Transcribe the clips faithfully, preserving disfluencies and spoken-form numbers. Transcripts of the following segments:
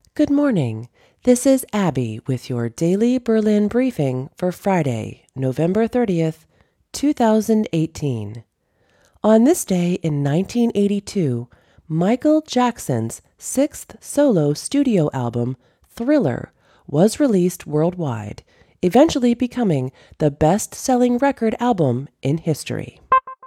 Good morning. This is Abby with your daily Berlin briefing for Friday, November thirtieth, two thousand eighteen. On this day in nineteen eighty-two, Michael Jackson's sixth solo studio album, Thriller, was released worldwide, eventually becoming the best-selling record album in history.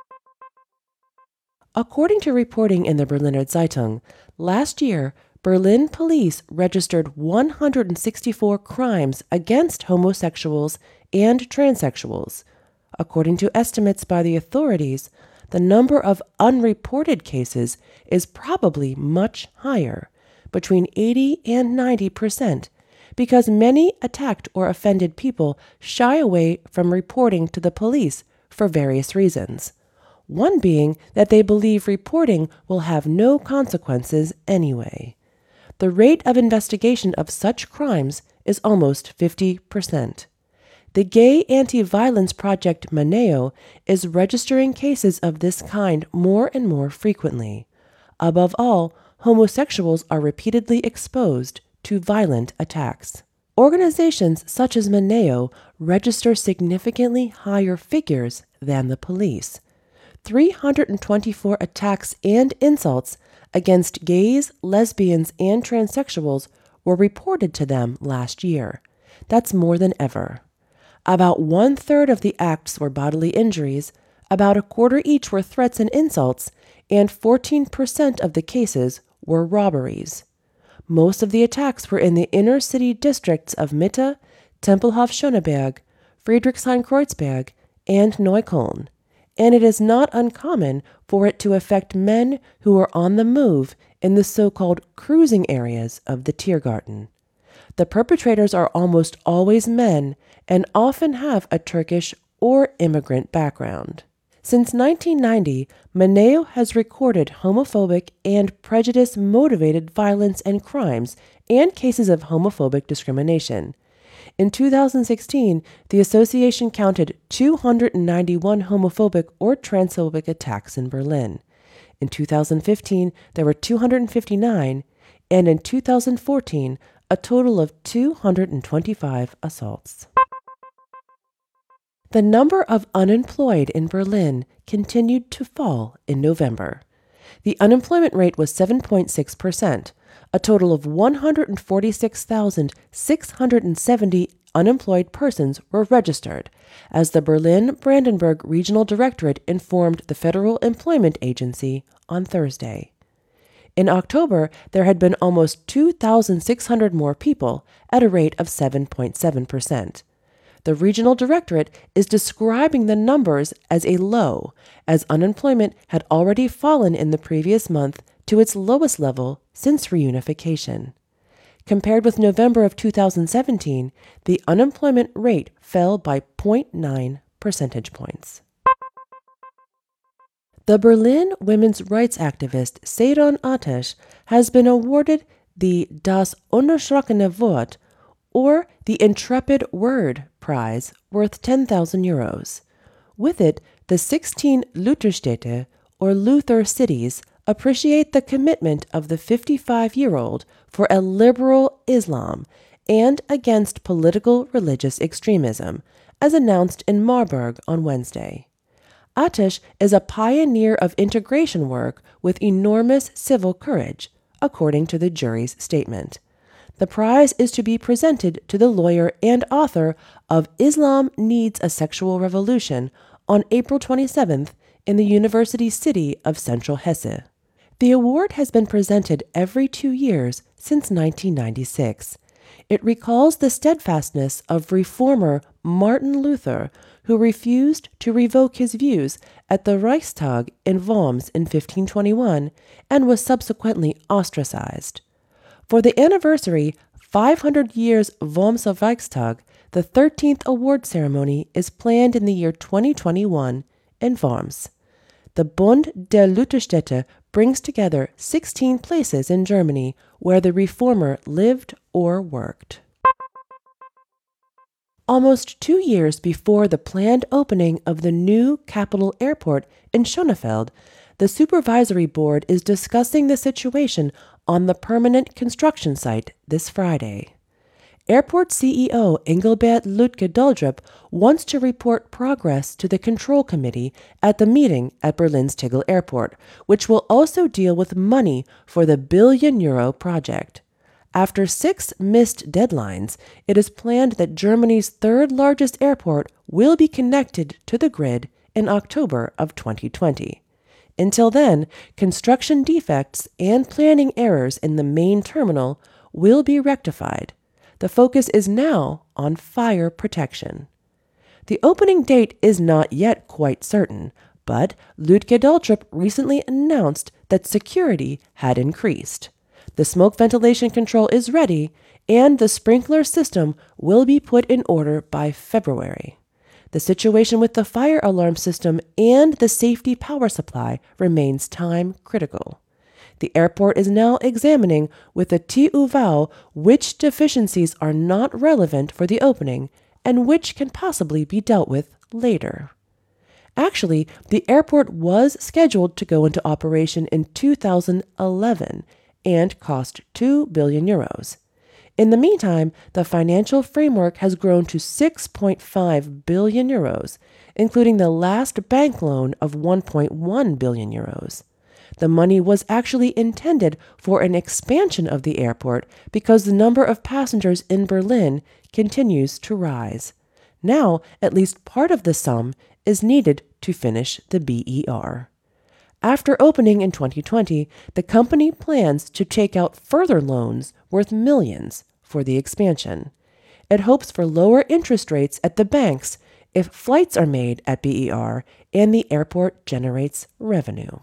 According to reporting in the Berliner Zeitung, last year, Berlin police registered one hundred sixty-four crimes against homosexuals and transsexuals. According to estimates by the authorities, the number of unreported cases is probably much higher, between eighty and ninety percent, because many attacked or offended people shy away from reporting to the police for various reasons. One being that they believe reporting will have no consequences anyway. The rate of investigation of such crimes is almost fifty percent. The Gay Anti-Violence Project Maneo is registering cases of this kind more and more frequently. Above all, homosexuals are repeatedly exposed to violent attacks. Organizations such as Maneo register significantly higher figures than the police. three hundred twenty-four attacks and insults against gays, lesbians, and transsexuals were reported to them last year. That's more than ever. About one-third of the acts were bodily injuries, about a quarter each were threats and insults, and fourteen percent of the cases were robberies. Most of the attacks were in the inner-city districts of Mitte, Tempelhof-Schöneberg, Friedrichshain-Kreuzberg, and Neukölln, and it is not uncommon for it to affect men who are on the move in the so-called cruising areas of the Tiergarten. The perpetrators are almost always men and often have a Turkish or immigrant background. Since nineteen ninety, Maneo has recorded homophobic and prejudice-motivated violence and crimes and cases of homophobic discrimination. In two thousand sixteen, the association counted two hundred ninety-one homophobic or transphobic attacks in Berlin. In two thousand fifteen, there were two hundred fifty-nine, and in two thousand fourteen, a total of two hundred twenty-five assaults. The number of unemployed in Berlin continued to fall in November. The unemployment rate was seven point six percent. A total of one hundred forty-six thousand six hundred seventy unemployed persons were registered, as the Berlin-Brandenburg Regional Directorate informed the Federal Employment Agency on Thursday. In October, there had been almost two thousand six hundred more people at a rate of seven point seven percent. The Regional Directorate is describing the numbers as a low, as unemployment had already fallen in the previous month to its lowest level since reunification. Compared with November of two thousand seventeen, the unemployment rate fell by zero point nine percentage points. The Berlin women's rights activist Seidon Atesh has been awarded the Das Unerschrockene Wort, or the Intrepid Word Prize, worth ten thousand euros. With it, the sixteen Lutherstädte, or Luther cities, appreciate the commitment of the fifty-five-year-old for a liberal Islam and against political religious extremism, as announced in Marburg on Wednesday. Atesh is a pioneer of integration work with enormous civil courage, according to the jury's statement. The prize is to be presented to the lawyer and author of Islam Needs a Sexual Revolution on April twenty-seventh in the University City of Central Hesse. The award has been presented every two years since nineteen ninety-six. It recalls the steadfastness of reformer Martin Luther, who refused to revoke his views at the Reichstag in Worms in fifteen twenty-one and was subsequently ostracized. For the anniversary five hundred years Wormser Reichstag, the thirteenth award ceremony is planned in the year twenty twenty-one in Worms. The Bund der Lutherstädte brings together sixteen places in Germany where the reformer lived or worked. Almost two years before the planned opening of the new capital airport in Schönefeld, the Supervisory Board is discussing the situation on the permanent construction site this Friday. Airport C E O Engelbert Lütke-Döldrup wants to report progress to the Control Committee at the meeting at Berlin's Tegel Airport, which will also deal with money for the billion euro project. After six missed deadlines, it is planned that Germany's third largest airport will be connected to the grid in October of twenty twenty. Until then, construction defects and planning errors in the main terminal will be rectified. The focus is now on fire protection. The opening date is not yet quite certain, but Lütke-Döldrup recently announced that security had increased. The smoke ventilation control is ready, and the sprinkler system will be put in order by February. The situation with the fire alarm system and the safety power supply remains time critical. The airport is now examining with the T U V A which deficiencies are not relevant for the opening and which can possibly be dealt with later. Actually, the airport was scheduled to go into operation in two thousand eleven and cost two billion euros. In the meantime, the financial framework has grown to six point five billion euros, including the last bank loan of one point one billion euros. The money was actually intended for an expansion of the airport because the number of passengers in Berlin continues to rise. Now, at least part of the sum is needed to finish the B E R. After opening in twenty twenty, the company plans to take out further loans worth millions for the expansion. It hopes for lower interest rates at the banks if flights are made at B E R and the airport generates revenue.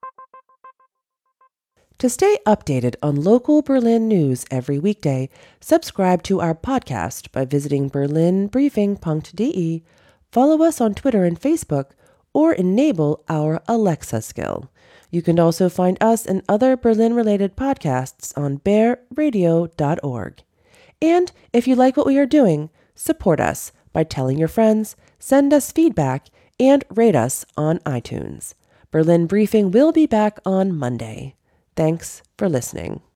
To stay updated on local Berlin news every weekday, subscribe to our podcast by visiting berlin briefing dot d e, follow us on Twitter and Facebook, or enable our Alexa skill. You can also find us and other Berlin-related podcasts on bear radio dot org. And if you like what we are doing, support us by telling your friends, send us feedback, and rate us on iTunes. Berlin Briefing will be back on Monday. Thanks for listening.